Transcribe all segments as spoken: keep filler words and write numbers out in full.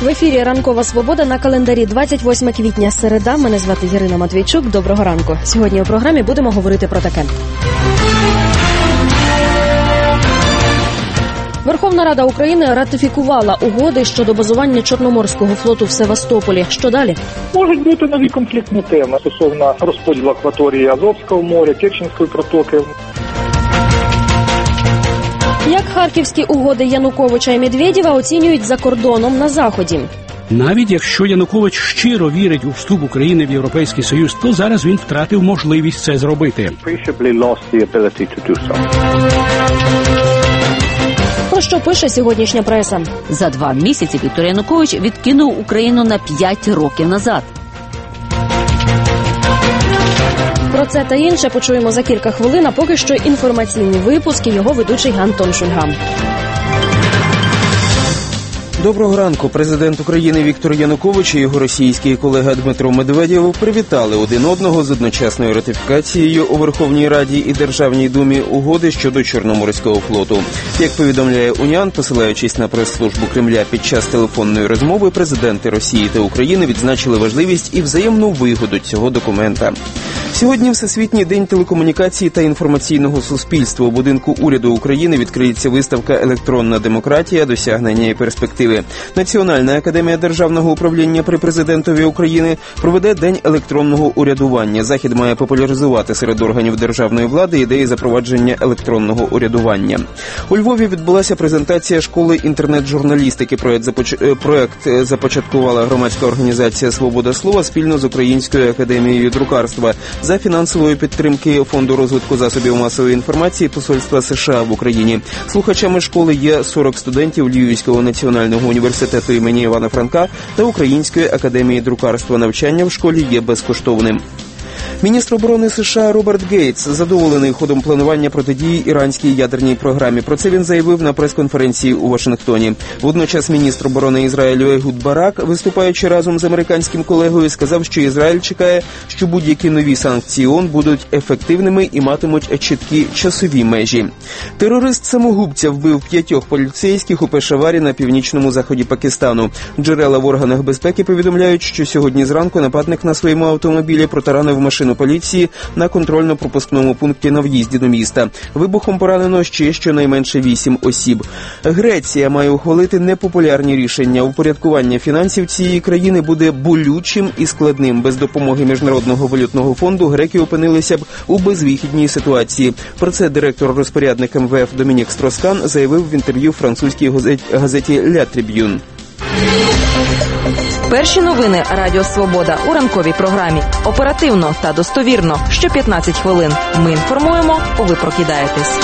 В ефірі «Ранкова свобода» на календарі двадцять восьме квітня, середа. Мене звати Ірина Матвійчук. Доброго ранку. Сьогодні у програмі будемо говорити про таке. Верховна Рада України ратифікувала угоди щодо базування Чорноморського флоту в Севастополі. Що далі? Можуть бути нові конфліктні теми стосовно розподілу акваторії Азовського моря, Керченської протоки. Як харківські угоди Януковича і Медведєва оцінюють за кордоном на Заході? Навіть якщо Янукович щиро вірить у вступ України в Європейський Союз, то зараз він втратив можливість це зробити. Про що пише сьогоднішня преса? За два місяці Віктор Янукович відкинув Україну на п'ять років назад. Про це та інше почуємо за кілька хвилин, а поки що інформаційні випуски, його ведучий Антон Шульгам. Доброго ранку. Президент України Віктор Янукович і його російський колега Дмитро Медведєв привітали один одного з одночасною ратифікацією у Верховній Раді і Державній Думі угоди щодо Чорноморського флоту. Як повідомляє Уніан, посилаючись на прес-службу Кремля, під час телефонної розмови президенти Росії та України відзначили важливість і взаємну вигоду цього документа. Сьогодні Всесвітній день телекомунікації та інформаційного суспільства. У будинку уряду України відкриється виставка «Електронна демократія. Досягнення і перспективи». Національна академія державного управління при президентові України проведе День електронного урядування. Захід має популяризувати серед органів державної влади ідеї запровадження електронного урядування. У Львові відбулася презентація школи інтернет-журналістики. Проект, започ... Проект започаткувала громадська організація «Свобода слова» спільно з Українською академією друкарства за фінансової підтримки Фонду розвитку засобів масової інформації Посольства США в Україні. Слухачами школи є сорок студентів Львівського національного університету імені Івана Франка та Української академії друкарства. Навчання в школі є безкоштовним. Міністр оборони США Роберт Гейтс задоволений ходом планування протидії іранській ядерній програмі. Про це він заявив на прес-конференції у Вашингтоні. Водночас міністр оборони Ізраїлю Егуд Барак, виступаючи разом з американським колегою, сказав, що Ізраїль чекає, що будь-які нові санкції ООН будуть ефективними і матимуть чіткі часові межі. Терорист-самогубця вбив п'ятьох поліцейських у Пешаварі на північному заході Пакистану. Джерела в органах безпеки повідомляють, що сьогодні зранку нападник на своєму автомобілі протаранив машину поліції на контрольно-пропускному пункті на в'їзді до міста. Вибухом поранено ще щонайменше вісім осіб. Греція має ухвалити непопулярні рішення. Упорядкування фінансів цієї країни буде болючим і складним. Без допомоги Міжнародного валютного фонду греки опинилися б у безвихідній ситуації. Про це директор-розпорядник ем ве еф Домінік Строскан заявив в інтерв'ю французькій газеті «Ля Триб'юн». Перші новини Радіо Свобода у ранковій програмі. Оперативно та достовірно. Що п'ятнадцять хвилин. Ми інформуємо, ви прокидаєтесь.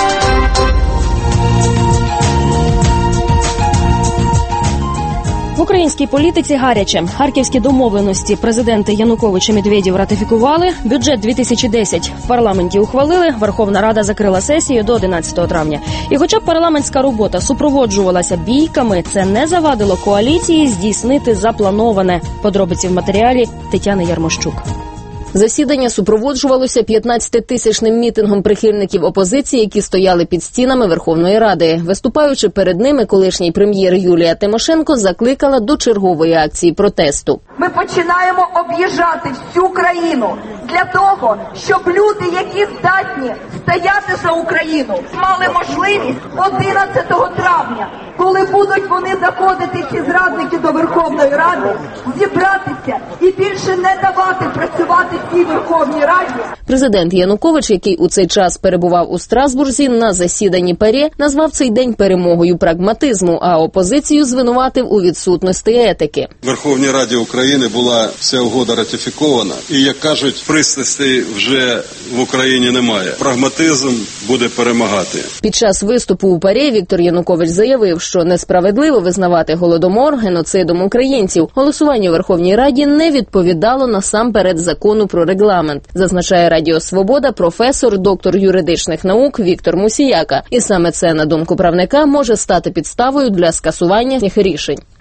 В українській політиці гаряче. Харківські домовленості президенти Янукович і Медведєв ратифікували. Бюджет дві тисячі десять в парламенті ухвалили. Верховна Рада закрила сесію до одинадцятого травня. І хоча б парламентська робота супроводжувалася бійками, це не завадило коаліції здійснити заплановане. Подробиці в матеріалі Тетяни Ярмощук. Засідання супроводжувалося п'ятнадцятитисячним мітингом прихильників опозиції, які стояли під стінами Верховної Ради. Виступаючи перед ними, колишній прем'єр Юлія Тимошенко закликала до чергової акції протесту. Ми починаємо об'їжджати всю країну для того, щоб люди, які здатні стояти за Україну, мали можливість одинадцятого травня, коли будуть вони заходити, ці зрадники, до Верховної Ради, зібратися і більше не давати працювати цій Верховній Раді. Президент Янукович, який у цей час перебував у Страсбурзі на засіданні ПАРЄ, назвав цей день перемогою прагматизму, а опозицію звинуватив у відсутності етики. В Верховній Раді України була вся угода ратифікована, і, як кажуть, пристрастей вже в Україні немає. Прагматизм буде перемагати. Під час виступу у ПАРЄ Віктор Янукович заявив, що несправедливо визнавати Голодомор геноцидом українців. Голосування у Верховній Раді не відповідало насамперед закону про регламент, зазначає Радіо Свобода професор, доктор юридичних наук Віктор Мусіяка. І саме це, на думку правника, може стати підставою для скасування їх рішень.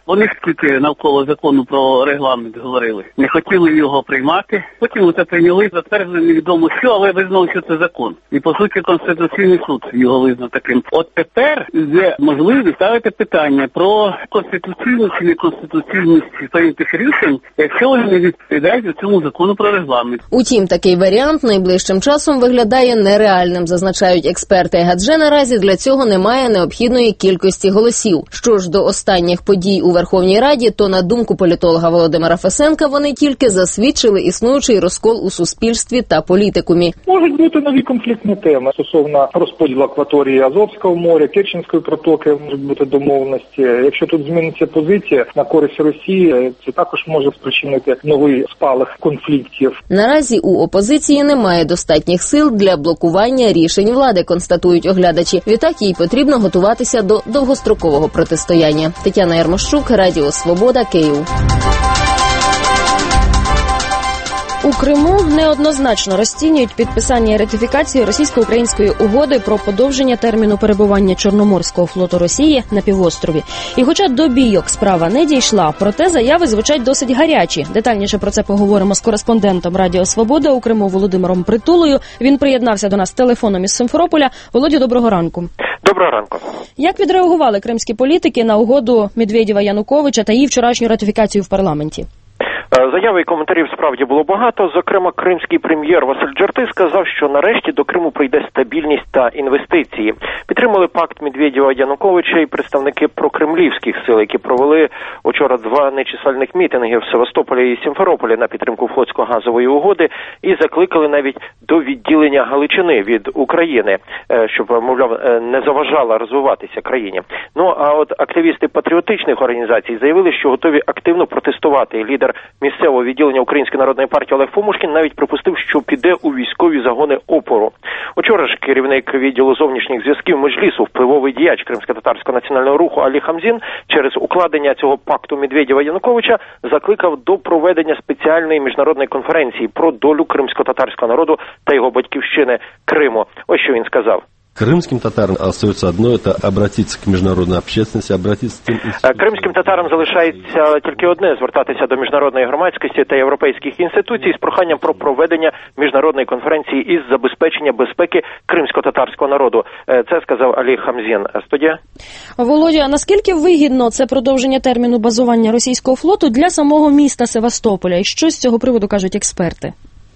Вони тільки навколо закону про регламент говорили. Не хотіли його приймати. Потім це прийняли, затвердили невідомо що, але визнали, що це закон. І по суті Конституційний суд його визнав таким. От тепер є можливість ставити питання про конституційність і неконституційність прийнятих рішень, якщо вони не відповідають цьому закону про регламент. Утім, такий варіант найближчим часом виглядає нереальним, зазначають експерти, адже наразі для цього немає необхідної кількості голосів. Що ж до останніх подій у Верховній Раді, то на думку політолога Володимира Фесенка, вони тільки засвідчили існуючий розкол у суспільстві та політикумі. Можуть бути нові конфліктні теми стосовно розподілу акваторії Азовського моря, Керченської протоки, можуть бути домовленості. Якщо тут зміниться позиція на користь Росії, це також може спричинити новий спалах конфліктів. Наразі у опозиції немає достатніх сил для блокування рішень влади, констатують оглядачі. Відтак їй потрібно готуватися до довгострокового протистояння. Тетяна Ярмощук, Радіо Свобода, Київ. У Криму неоднозначно розцінюють підписання і ратифікацію російсько-української угоди про подовження терміну перебування Чорноморського флоту Росії на півострові. І хоча до бійок справа не дійшла, проте заяви звучать досить гарячі. Детальніше про це поговоримо з кореспондентом Радіо Свобода у Криму Володимиром Притулою. Він приєднався до нас телефоном із Симферополя. Володю, доброго ранку. Доброго ранку. Як відреагували кримські політики на угоду Медведєва-Януковича та її вчорашню ратифікацію в парламенті? Заяви і коментарів справді було багато. Зокрема, кримський прем'єр Василь Джарти сказав, що нарешті до Криму прийде стабільність та інвестиції. Підтримали пакт Медведєва-Януковича і представники прокремлівських сил, які провели учора два нечисельних мітинги в Севастополі і Сімферополі на підтримку флотсько-газової угоди і закликали навіть до відділення Галичини від України, щоб, мовляв, не заважала розвиватися країні. Ну, а от активісти патріотичних організацій заявили, що готові активно протестувати. Лідер місцевого відділення Української народної партії Олег Фомушкін навіть припустив, що піде у військові загони опору. Учора ж керівник відділу зовнішніх зв'язків Меджлісу, впливовий діяч Кримсько-татарського національного руху Алі Хамзін через укладення цього пакту Медведєва-Януковича закликав до проведення спеціальної міжнародної конференції про долю кримсько-татарського народу та його батьківщини Криму. Ось що він сказав. Крымским татарам остается одно – это обратиться к международной общественности, обратиться к тем институтам. Кримським татарам залишається тільки одне – звертатися до міжнародної громадськості та європейських інституцій з проханням про проведення міжнародної конференції із забезпечення безпеки кримсько-татарського народу. Це сказав Алі Хамзін. Студія. Володя, наскільки вигідно це продовження терміну базування російського флоту для самого міста Севастополя? І що з цього приводу кажуть експерти?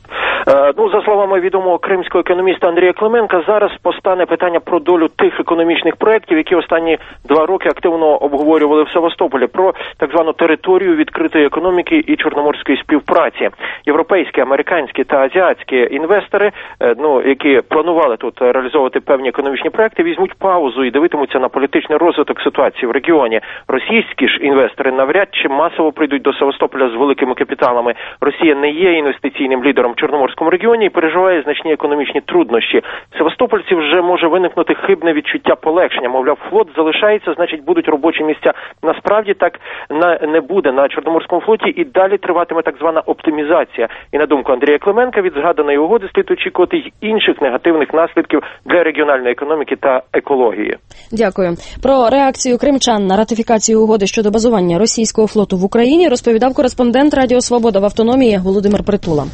Ну, за словами відомого кримського економіста Андрія Клименка, зараз постане питання про долю тих економічних проєктів, які останні два роки активно обговорювали в Севастополі, про так звану територію відкритої економіки і чорноморської співпраці. Європейські, американські та азіатські інвестори, ну, які планували тут реалізовувати певні економічні проєкти, візьмуть паузу і дивитимуться на політичний розвиток ситуації в регіоні. Російські ж інвестори навряд чи масово прийдуть до Севастополя з великими капіталами. Росія не є інвестиційним лідером Чорноморського в регіоні і переживає значні економічні труднощі. Севастопольців вже може виникнути хибне відчуття полегшення. Мовляв, флот залишається, значить будуть робочі місця. Насправді так не буде на Чорноморському флоті і далі триватиме так звана оптимізація. І на думку Андрія Клименка, від згаданої угоди слід очікувати й інших негативних наслідків для регіональної економіки та екології. Дякую. Про реакцію кримчан на ратифікацію угоди щодо базування російського флоту в Україні розповідав кореспондент Радіо Свобода в автономії Володимир Притула.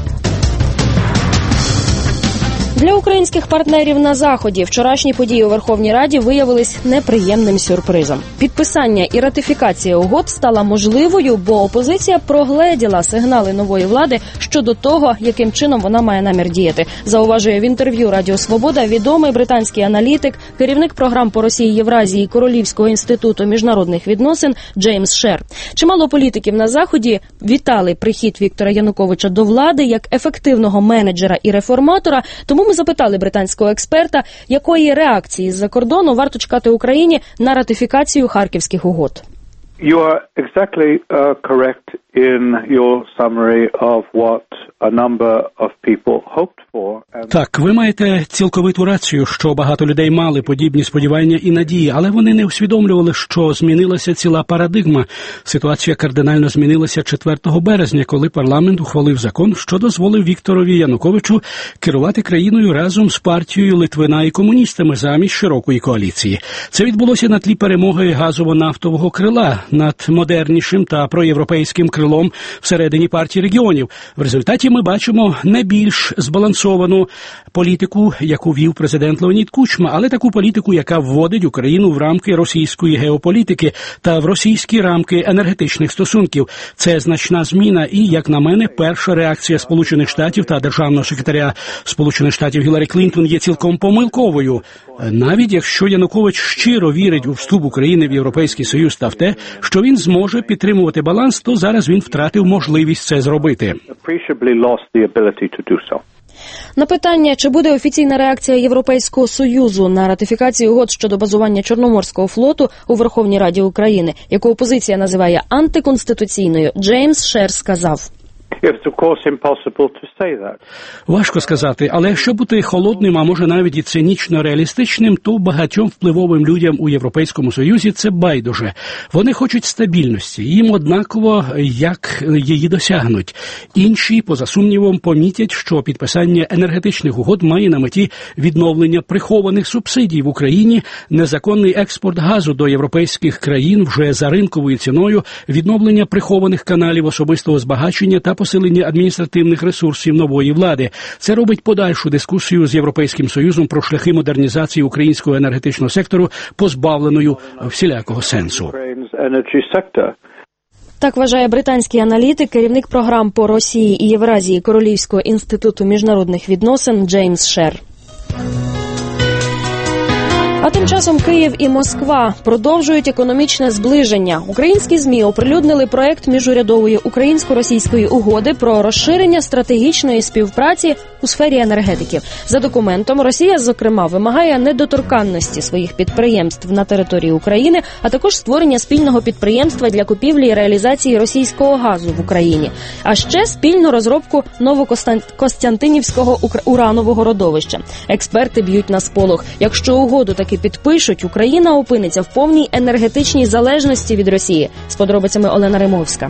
Для українських партнерів на Заході вчорашні події у Верховній Раді виявились неприємним сюрпризом. Підписання і ратифікація угод стала можливою, бо опозиція прогледіла сигнали нової влади щодо того, яким чином вона має намір діяти. Зауважує в інтерв'ю Радіо Свобода відомий британський аналітик, керівник програм по Росії, Євразії Королівського інституту міжнародних відносин Джеймс Шер. Чимало політиків на Заході вітали прихід Віктора Януковича до влади як ефективного менеджера і реформатора, тому ми запитали британського експерта, якої реакції з-за кордону варто чекати Україні на ратифікацію Харківських угод. You are exactly uh, correct in your summary of what a number of people hoped for. Так, ви маєте цілковиту рацію, що багато людей мали подібні сподівання і надії, але вони не усвідомлювали, що змінилася ціла парадигма. Ситуація кардинально змінилася четвертого березня, коли парламент ухвалив закон, що дозволив Вікторові Януковичу керувати країною разом з партією Литвина і комуністами замість широкої коаліції. Це відбулося на тлі перемоги газово-нафтового крила над модернішим та проєвропейським крилом всередині партії регіонів. В результаті ми бачимо не більш збалансовану політику, яку вів президент Леонід Кучма, але таку політику, яка вводить Україну в рамки російської геополітики та в російські рамки енергетичних стосунків. Це значна зміна і, як на мене, перша реакція Сполучених Штатів та державного секретаря Сполучених Штатів Гіларі Клінтон є цілком помилковою. Навіть якщо Янукович щиро вірить у вступ України в Європейський Союз та в те, що він зможе підтримувати баланс, то зараз він втратив можливість це зробити. На питання, чи буде офіційна реакція Європейського Союзу на ратифікацію угод щодо базування Чорноморського флоту у Верховній Раді України, яку опозиція називає антиконституційною, Джеймс Шер сказав: Важко сказати, але якщо бути холодним, а може навіть і цинічно реалістичним, то багатьом впливовим людям у Європейському Союзі це байдуже. Вони хочуть стабільності, їм однаково, як її досягнуть. Інші, поза сумнівом, помітять, що підписання енергетичних угод має на меті відновлення прихованих субсидій в Україні, незаконний експорт газу до європейських країн вже за ринковою ціною, відновлення прихованих каналів особистого збагачення та посилення адміністративних ресурсів нової влади. Це робить подальшу дискусію з Європейським Союзом про шляхи модернізації українського енергетичного сектору позбавленою всілякого сенсу. Так вважає британський аналітик, керівник програм по Росії і Євразії Королівського інституту міжнародних відносин Джеймс Шер. А тим часом Київ і Москва продовжують економічне зближення. Українські ЗМІ оприлюднили проект міжурядової українсько-російської угоди про розширення стратегічної співпраці у сфері енергетики. За документом, Росія, зокрема, вимагає недоторканності своїх підприємств на території України, а також створення спільного підприємства для купівлі і реалізації російського газу в Україні. А ще спільну розробку Новокостянтинівського уранового родовища. Експерти б'ють на сполох. Якщо угоду таки підпишуть, Україна опиниться в повній енергетичній залежності від Росії. З подробицями Олена Римовська.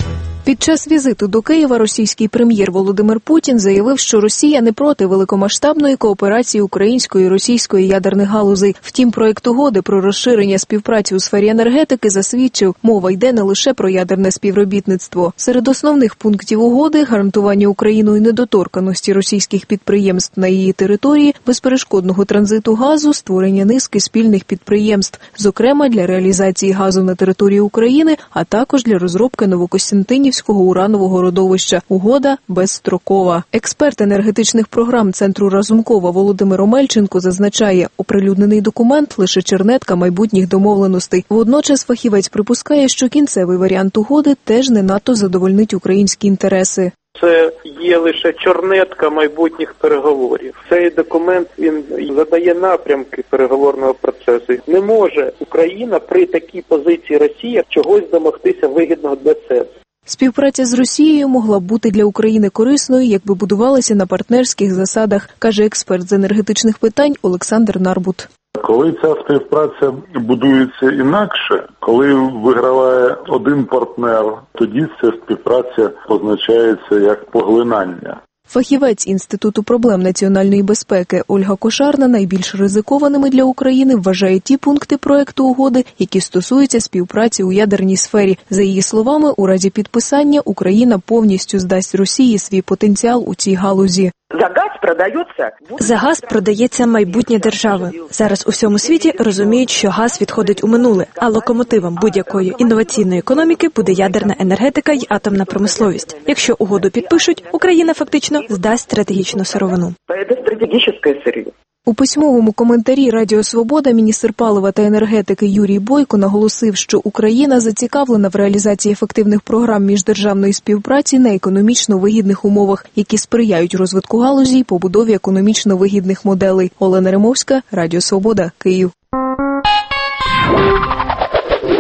Під час візиту до Києва російський прем'єр Володимир Путін заявив, що Росія не проти великомасштабної кооперації української і російської ядерних галузей. Втім, проект угоди про розширення співпраці у сфері енергетики засвідчив, мова йде не лише про ядерне співробітництво. Серед основних пунктів угоди – гарантування Україною недоторканості російських підприємств на її території, безперешкодного транзиту газу, створення низки спільних підприємств, зокрема для реалізації газу на території України, а також для розробки Новокостянтинівського уранового родовища. Угода безстрокова. Експерт енергетичних програм Центру Разумкова Володимир Омельченко зазначає, оприлюднений документ – лише чернетка майбутніх домовленостей. Водночас фахівець припускає, що кінцевий варіант угоди теж не надто задовольнить українські інтереси. Це є лише чорнетка майбутніх переговорів. Цей документ, він задає напрямки переговорного процесу. Не може Україна при такій позиції Росії чогось домогтися вигідного для себе. Співпраця з Росією могла б бути для України корисною, якби будувалася на партнерських засадах, каже експерт з енергетичних питань Олександр Нарбут. Коли ця співпраця будується інакше, коли виграває один партнер, тоді ця співпраця позначається як поглинання. Фахівець Інституту проблем національної безпеки Ольга Кошарна найбільш ризикованими для України вважає ті пункти проекту угоди, які стосуються співпраці у ядерній сфері. За її словами, у разі підписання Україна повністю здасть Росії свій потенціал у цій галузі. За газ продається... За газ продається майбутнє держави. Зараз у всьому світі розуміють, що газ відходить у минуле, а локомотивом будь-якої інноваційної економіки буде ядерна енергетика й атомна промисловість. Якщо угоду підпишуть, Україна фактично здасть стратегічну сировину. Це стратегічне сир'я. У письмовому коментарі Радіо Свобода міністр палива та енергетики Юрій Бойко наголосив, що Україна зацікавлена в реалізації ефективних програм міждержавної співпраці на економічно вигідних умовах, які сприяють розвитку галузі й побудові економічно вигідних моделей. Олена Римовська, Радіо Свобода, Київ.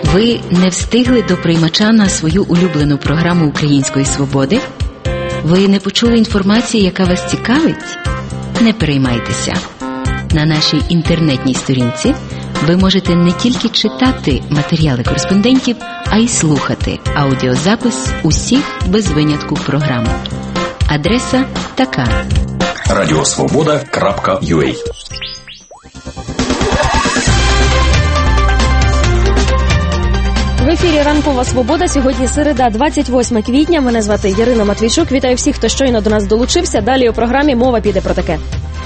Ви не встигли до приймача на свою улюблену програму Української свободи? Ви не почули інформації, яка вас цікавить? Не переймайтеся. На нашій інтернетній сторінці ви можете не тільки читати матеріали кореспондентів, а й слухати аудіозапис усіх без винятку програм. Адреса така: радіосвобода крапка ю а. В ефірі «Ранкова Свобода». Сьогодні середа, двадцять восьме квітня. Мене звати Ярина Матвійчук. Вітаю всіх, хто щойно до нас долучився. Далі у програмі мова піде про таке.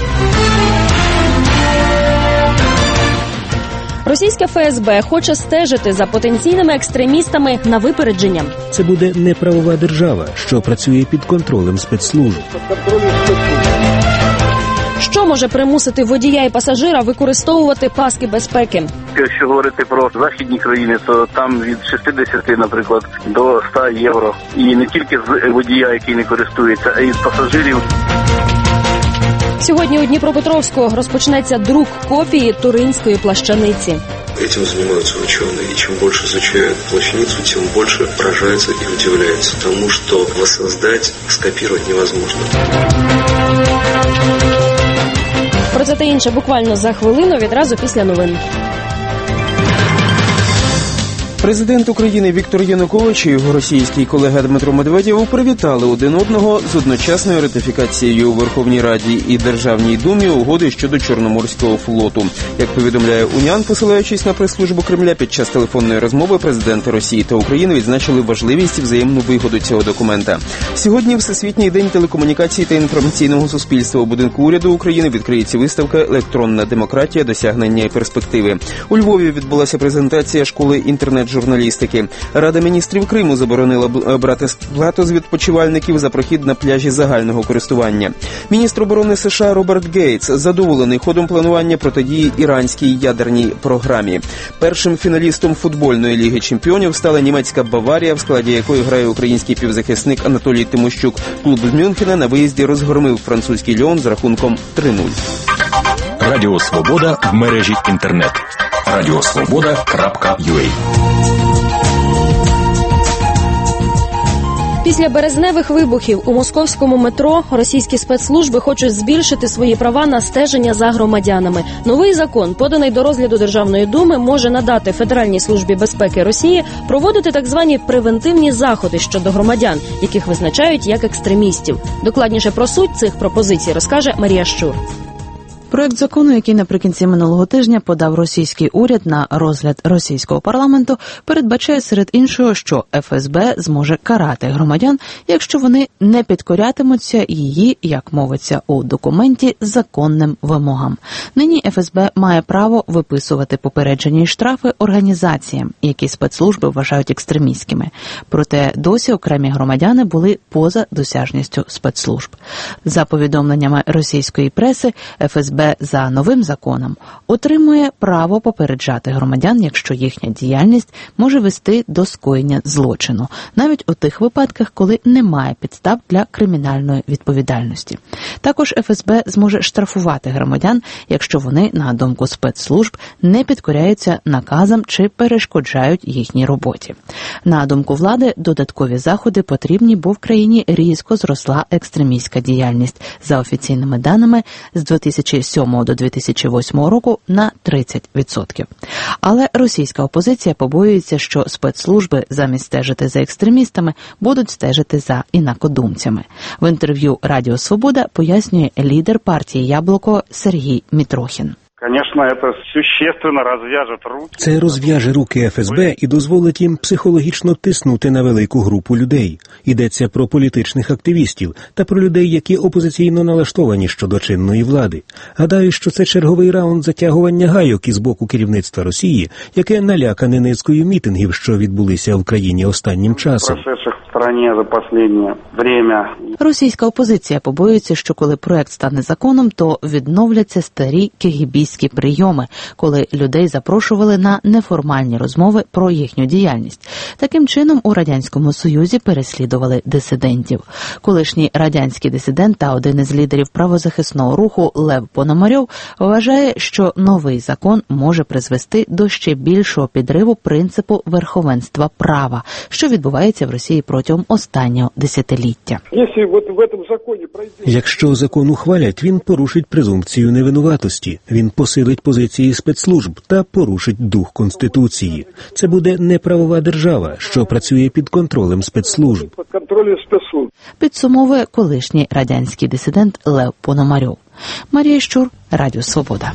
Російське еф ес бе хоче стежити за потенційними екстремістами на випередження. Це буде неправова держава, що працює під контролем спецслужб. Що може примусити водія і пасажира використовувати паски безпеки? Якщо говорити про західні країни, то там від шістдесят, наприклад, до ста євро. І не тільки з водія, який не користується, а й з пасажирів. Сьогодні у Дніпропетровську розпочнеться друк копії Туринської плащаниці. Этим занимаются ученые, и чем больше изучают плащаницу, тем больше поражаются и удивляются тому, что воссоздать, скопировать невозможно. Про це та інше буквально за хвилину, відразу після новин. Президент України Віктор Янукович і його російський колега Дмитро Медведєв привітали один одного з одночасною ратифікацією у Верховній Раді і Державній Думі угоди щодо Чорноморського флоту. Як повідомляє Уніан, посилаючись на прес-службу Кремля, під час телефонної розмови президенти Росії та України відзначили важливість і взаємну вигоду цього документа. Сьогодні Всесвітній день телекомунікацій та інформаційного суспільства. У будинку уряду України відкриється виставка «Електронна демократія. Досягнення і перспективи». У Львові відбулася презентація школи інтернет журналістики. Рада міністрів Криму заборонила брати плату з відпочивальників за прохід на пляжі загального користування. Міністр оборони США Роберт Гейтс задоволений ходом планування протидії іранській ядерній програмі. Першим фіналістом футбольної ліги чемпіонів стала німецька Баварія, в складі якої грає український півзахисник Анатолій Тимощук. Клуб з Мюнхена на виїзді розгромив французький Ліон з рахунком три нуль. Радіо Свобода в мережі інтернет. радіосвобода крапка ю а. Після березневих вибухів у московському метро російські спецслужби хочуть збільшити свої права на стеження за громадянами. Новий закон, поданий до розгляду Державної думи, може надати Федеральній службі безпеки Росії проводити так звані превентивні заходи щодо громадян, яких визначають як екстремістів. Докладніше про суть цих пропозицій розкаже Марія Щур. Проект закону, який наприкінці минулого тижня подав російський уряд на розгляд російського парламенту, передбачає серед іншого, що еф ес бе зможе карати громадян, якщо вони не підкорятимуться її, як мовиться у документі, законним вимогам. Нині еф ес бе має право виписувати попередження і штрафи організаціям, які спецслужби вважають екстремістськими. Проте досі окремі громадяни були поза досяжністю спецслужб. За повідомленнями російської преси, еф ес бе за новим законом отримує право попереджати громадян, якщо їхня діяльність може вести до скоєння злочину, навіть у тих випадках, коли немає підстав для кримінальної відповідальності. Також еф ес бе зможе штрафувати громадян, якщо вони, на думку спецслужб, не підкоряються наказам чи перешкоджають їхній роботі. На думку влади, додаткові заходи потрібні, бо в країні різко зросла екстремістська діяльність, за офіційними даними, з дві тисячі сьомого до дві тисячі восьмого року на тридцять відсотків. Але російська опозиція побоюється, що спецслужби замість стежити за екстремістами будуть стежити за інакодумцями. В інтерв'ю «Радіо Свобода» пояснює лідер партії «Яблоко» Сергій Мітрохін. Це розв'яже руки еф ес бе і дозволить їм психологічно тиснути на велику групу людей. Йдеться про політичних активістів та про людей, які опозиційно налаштовані щодо чинної влади. Гадаю, що це черговий раунд затягування гайок із боку керівництва Росії, яке налякане низкою мітингів, що відбулися в країні останнім часом. стране за последнее время. Російська опозиція побоюється, що коли проект стане законом, то відновляться старі кегібістські прийоми, коли людей запрошували на неформальні розмови про їхню діяльність. Таким чином, у Радянському Союзі переслідували дисидентів. Колишній радянський дисидент та один із лідерів правозахисного руху Лев Пономарьов вважає, що новий закон може призвести до ще більшого підриву принципу верховенства права, що відбувається в Росії протягом останнього десятиліття. Якщо закон ухвалять, він порушить презумпцію невинуватості, він посилить позиції спецслужб та порушить дух Конституції. Це буде неправова держава, що працює під контролем спецслужб. Підсумовує колишній радянський дисидент Лев Пономарьов. Марія Щур, Радіо Свобода.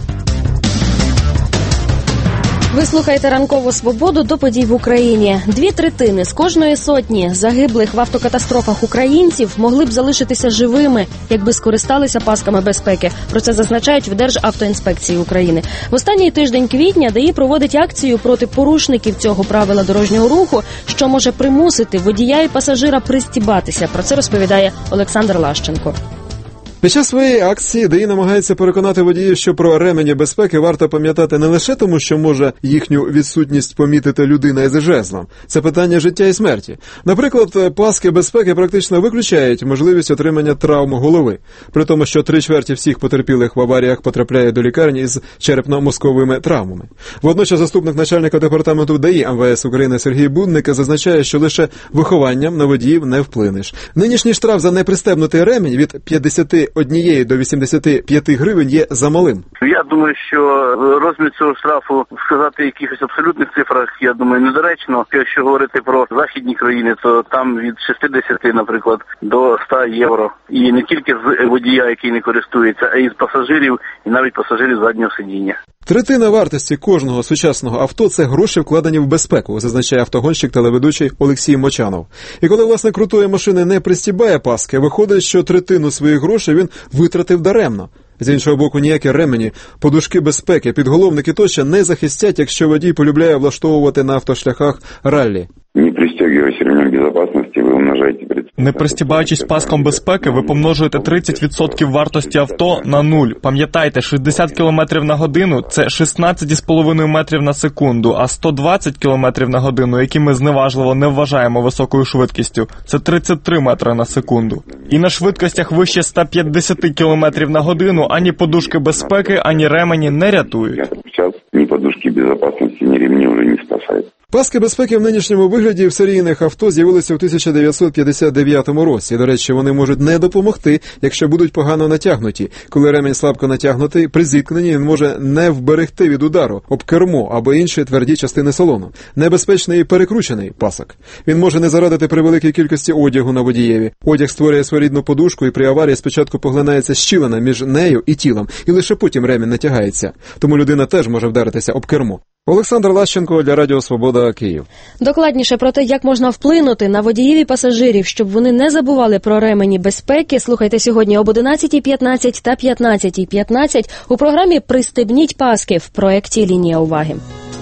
Ви слухаєте «Ранкову свободу» до подій в Україні. Дві третини з кожної сотні загиблих в автокатастрофах українців могли б залишитися живими, якби скористалися пасками безпеки. Про це зазначають в Державтоінспекції України. В останній тиждень квітня ДАІ проводить акцію проти порушників цього правила дорожнього руху, що може примусити водія і пасажира пристібатися. Про це розповідає Олександр Лащенко. Під час своєї акції ДАІ намагається переконати водіїв, що про ремені безпеки варто пам'ятати не лише тому, що може їхню відсутність помітити людина із жезлом. Це питання життя і смерті. Наприклад, паски безпеки практично виключають можливість отримання травм голови, при тому, що три чверті всіх потерпілих в аваріях потрапляє до лікарні із черепно-мозковими травмами. Водночас заступник начальника департаменту ДАІ ем ве ес України Сергій Будник зазначає, що лише вихованням на водіїв не вплинеш. Нинішній штраф за непристебнутий ремінь від п'ятдесят однієї до вісімдесят п'ять гривень є замалим. Я думаю, що розмір цього штрафу сказати в якихось абсолютних цифрах, я думаю, недоречно. Якщо говорити про західні країни, то там від шістдесят, наприклад, до ста євро. І не тільки з водія, який не користується, а й з пасажирів, і навіть пасажирів заднього сидіння. Третина вартості кожного сучасного авто – це гроші, вкладені в безпеку, зазначає автогонщик телеведучий Олексій Мочанов. І коли власник крутої машини не пристібає паски, виходить, що третину своїх грошей він витратив даремно. З іншого боку, ніякі ремені, подушки безпеки, підголовники тощо не захистять, якщо водій полюбляє влаштовувати на автошляхах раллі. Не пристегиваясь ремнем безопасности, ви умножаєте... Не пристібаючись паском безпеки, ви помножуєте тридцять відсотків вартості авто на нуль. Пам'ятайте, шістдесят кілометрів на годину – це шістнадцять цілих п'ять десятих метрів на секунду, а сто двадцять кілометрів на годину, які ми зневажливо не вважаємо високою швидкістю, це тридцять три метри на секунду. І на швидкостях вище ста п'ятдесят кілометрів на годину ані подушки безпеки, ані ремені не рятують. Ні подушки безпеки, ні ремні вже не спасають. Паски безпеки в нинішньому вигляді в серійних авто з'явилися у тисяча дев'ятсот п'ятдесят дев'ятому році. До речі, вони можуть не допомогти, якщо будуть погано натягнуті. Коли ремінь слабко натягнутий, при зіткненні він може не вберегти від удару об кермо або інші тверді частини салону. Небезпечний і перекручений пасок. Він може не зарадити при великій кількості одягу на водієві. Одяг створює своєрідну подушку і при аварії спочатку поглинається щілина між нею і тілом, і лише потім ремінь натягається. Тому людина теж може вдаритися об кермо. Олександр Лащенко для Радіо Свобода, Київ. Докладніше про те, як можна вплинути на водіїв і пасажирів, щоб вони не забували про ремені безпеки, слухайте сьогодні об одинадцятій п'ятнадцять та п'ятнадцятій п'ятнадцять у програмі «Пристебніть паски» в проєкті «Лінія уваги».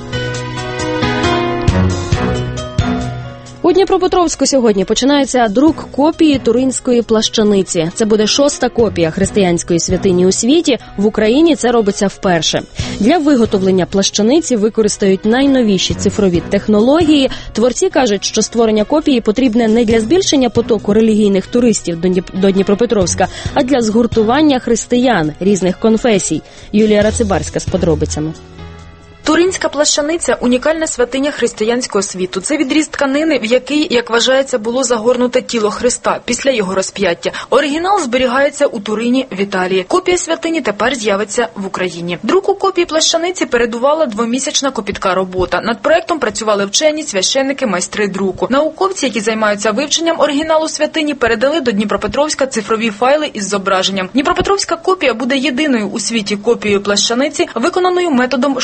У Дніпропетровську сьогодні починається друк копії Туринської плащаниці. Це буде шоста копія християнської святині у світі. В Україні це робиться вперше. Для виготовлення плащаниці використають найновіші цифрові технології. Творці кажуть, що створення копії потрібне не для збільшення потоку релігійних туристів до Дніпропетровська, а для згуртування християн різних конфесій. Юлія Рацибарська з подробицями. Туринська плащаниця – унікальна святиня християнського світу. Це відріз тканини, в який, як вважається, було загорнуте тіло Христа після його розп'яття. Оригінал зберігається у Турині в Італії. Копія святині тепер з'явиться в Україні. Друку копії плащаниці передувала двомісячна копітка робота. Над проектом працювали вчені, священники, майстри друку. Науковці, які займаються вивченням оригіналу святині, передали до Дніпропетровська цифрові файли із зображенням. Дніпропетровська копія буде єдиною у світі копією плащаниці, виконаною методом шовко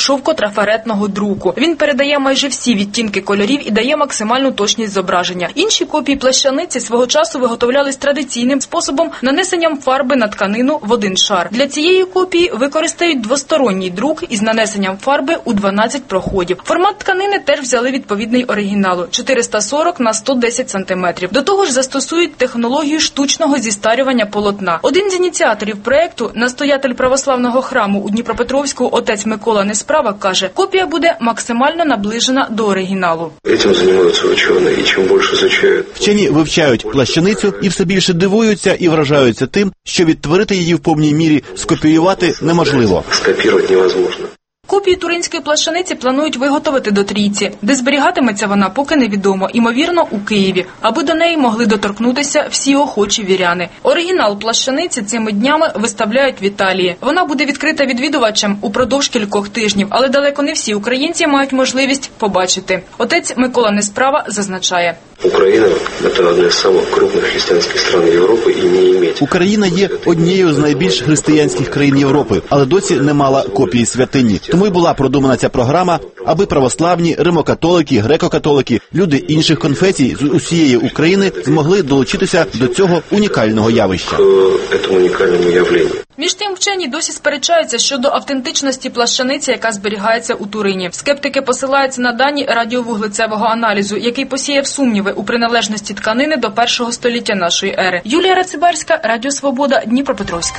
трафаретного друку. Він передає майже всі відтінки кольорів і дає максимальну точність зображення. Інші копії плащаниці свого часу виготовлялись традиційним способом нанесенням фарби на тканину в один шар. Для цієї копії використають двосторонній друк із нанесенням фарби у дванадцять проходів. Формат тканини теж взяли відповідний оригіналу – чотириста сорок на сто десять сантиметрів. До того ж застосують технологію штучного зістарювання полотна. Один з ініціаторів проєкту, настоятель православного храму у Дніпропетровську отець Микола Несправа, каже, копія буде максимально наближена до оригіналу. Цим займаються вчені, і чим більше вивчають. Вчені вивчають плащаницю і все більше дивуються і вражаються тим, що відтворити її в повній мірі скопіювати неможливо. Скопіювати неможливо. Копію туринської плащаниці планують виготовити до трійці. Де зберігатиметься вона, поки невідомо. Ймовірно, у Києві, аби до неї могли доторкнутися всі охочі віряни. Оригінал плащаниці цими днями виставляють в Італії. Вона буде відкрита відвідувачам упродовж кількох тижнів, але далеко не всі українці мають можливість побачити. Отець Микола Несправа зазначає. Україна – це одна з найбільш крупних християнських країн Європи і не має. Україна є однією з найбільш християнських країн Європи, але досі не мала копії святині. Тому й була продумана ця програма, аби православні, римокатолики, греко-католики, люди інших конфесій з усієї України змогли долучитися до цього унікального явища. Це унікальному явленню. Між тим, вчені досі сперечаються щодо автентичності плащаниці, яка зберігається у Турині. Скептики посилаються на дані радіовуглецевого аналізу, який посіяв сумніви у приналежності тканини до першого століття нашої ери. Юлія Рацибарська, Радіо Свобода, Дніпропетровськ.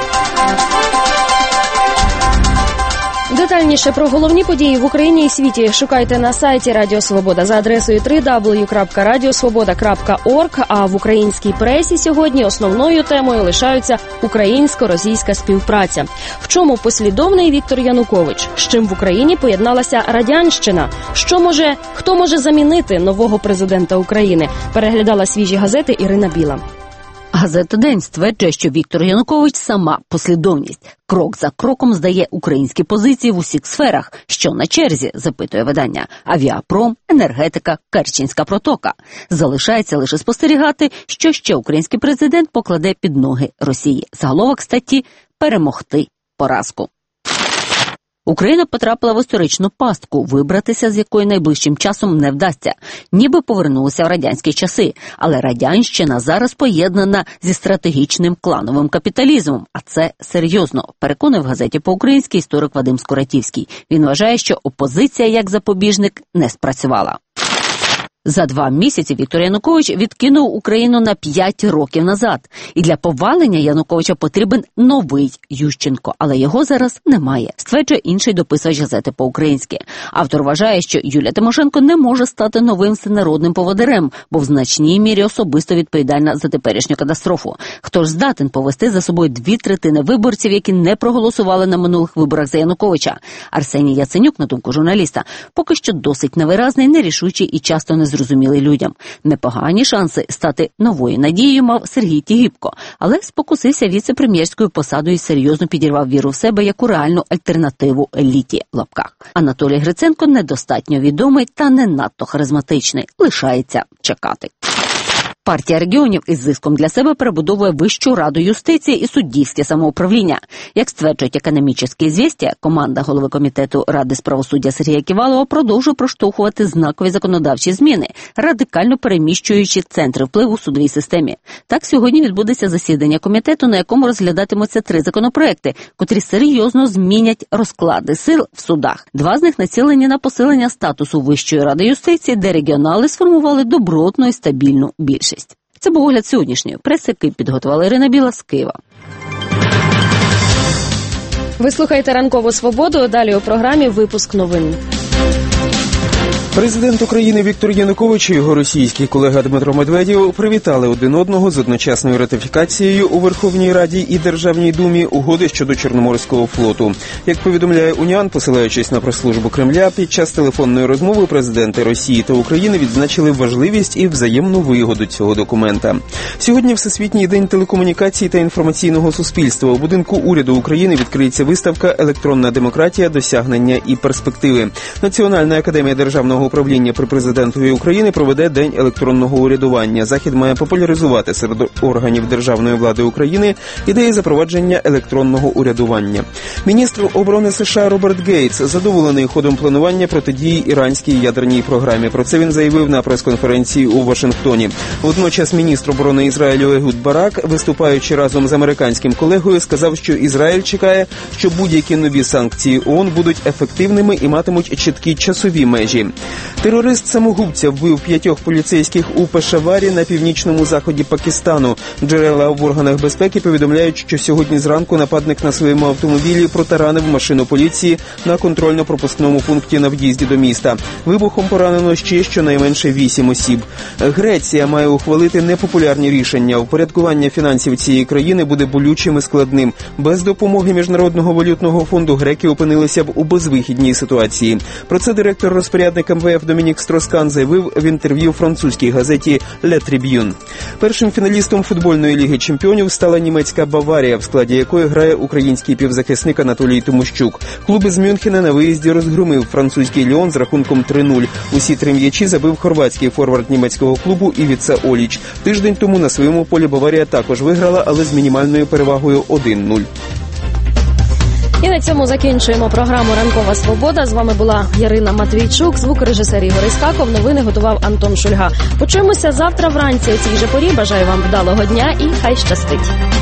Детальніше про головні події в Україні і світі шукайте на сайті Радіо Свобода за адресою дабл ю дабл ю дабл ю крапка радіосвобода крапка орг, а в українській пресі сьогодні основною темою лишаються українсько-російська співпраця. В чому послідовний Віктор Янукович? З чим в Україні поєдналася радянщина? Що може, хто може замінити нового президента України? Переглядала свіжі газети Ірина Біла. Газета «День» стверджує, що Віктор Янукович – сама послідовність. Крок за кроком здає українські позиції в усіх сферах. Що на черзі, запитує видання. Авіапром, енергетика, Керченська протока. Залишається лише спостерігати, що ще український президент покладе під ноги Росії. Заголовок статті «Перемогти поразку». Україна потрапила в історичну пастку, вибратися з якої найближчим часом не вдасться. Ніби повернулися в радянські часи, але радянщина зараз поєднана зі стратегічним клановим капіталізмом, а це серйозно, переконує в газеті по-українськи історик Вадим Скуратівський. Він вважає, що опозиція як запобіжник не спрацювала. За два місяці Віктор Янукович відкинув Україну на п'ять років назад. І для повалення Януковича потрібен новий Ющенко, але його зараз немає, стверджує інший дописувач газети по-українськи. Автор вважає, що Юлія Тимошенко не може стати новим всенародним поводирем, бо в значній мірі особисто відповідальна за теперішню катастрофу. Хто ж здатен повести за собою дві третини виборців, які не проголосували на минулих виборах за Януковича? Арсеній Яценюк, на думку журналіста, поки що досить невиразний, нерішучий і часто не зрозумілий людям. Непогані шанси стати новою надією мав Сергій Тігіпко, але спокусився віце-прем'єрською посадою і серйозно підірвав віру в себе як у реальну альтернативу еліті в лапках. Анатолій Гриценко недостатньо відомий та не надто харизматичний. Лишається чекати. Партія регіонів із зиском для себе перебудовує Вищу раду юстиції і суддівське самоуправління. Як стверджують «Економічні звістя», команда голови комітету Ради з правосуддя Сергія Ківалова продовжує проштовхувати знакові законодавчі зміни, радикально переміщуючи центри впливу в судовій системі. Так сьогодні відбудеться засідання комітету, на якому розглядатимуться три законопроекти, котрі серйозно змінять розклади сил в судах. Два з них націлені на посилення статусу Вищої ради юстиції, де регіонали сформували добротну і стабільну більшість. Це був огляд сьогоднішньої преси, який підготувала Ірина Біла з Києва. Ви слухаєте «Ранкову свободу», далі у програмі «Випуск новин». Президент України Віктор Янукович і його російський колега Дмитро Медведєв привітали один одного з одночасною ратифікацією у Верховній Раді і Державній Думі угоди щодо Чорноморського флоту. Як повідомляє Уніан, посилаючись на прес-службу Кремля, під час телефонної розмови президенти Росії та України відзначили важливість і взаємну вигоду цього документа. Сьогодні Всесвітній день телекомунікацій та інформаційного суспільства. У будинку уряду України відкриється виставка «Електронна демократія. Досягнення і перспективи». Національна академія державного управління при президентові України проведе День електронного урядування. Захід має популяризувати серед органів державної влади України ідеї запровадження електронного урядування. Міністр оборони США Роберт Гейтс задоволений ходом планування протидії іранській ядерній програмі. Про це він заявив на прес-конференції у Вашингтоні. Водночас міністр оборони Ізраїлю Егуд Барак, виступаючи разом з американським колегою, сказав, що Ізраїль чекає, що будь-які нові санкції ООН будуть ефективними і матимуть чіткі часові межі. Терорист-самогубця вбив п'ятьох поліцейських у Пешаварі на північному заході Пакистану. Джерела в органах безпеки повідомляють, що сьогодні зранку нападник на своєму автомобілі протаранив машину поліції на контрольно-пропускному пункті на в'їзді до міста. Вибухом поранено ще щонайменше вісім осіб. Греція має ухвалити непопулярні рішення. Упорядкування фінансів цієї країни буде болючим і складним. Без допомоги Міжнародного валютного фонду греки опинилися б у безвихідній ситуації. Про це директор-розпорядник ем ве еф Домінік Строскан заявив в інтерв'ю французькій газеті «Ле Триб'юн». Першим фіналістом футбольної ліги чемпіонів стала німецька «Баварія», в складі якої грає український півзахисник Анатолій Тимощук. Клуб із Мюнхена на виїзді розгромив французький «Ліон» з рахунком три нуль. Усі три м'ячі забив хорватський форвард німецького клубу Івіца Оліч. Тиждень тому на своєму полі «Баварія» також виграла, але з мінімальною перевагою один нуль. І на цьому закінчуємо програму «Ранкова свобода». З вами була Ярина Матвійчук, звукорежисер Ігор Іскаков, новини готував Антон Шульга. Почуємося завтра вранці о цій же порі. Бажаю вам вдалого дня і хай щастить.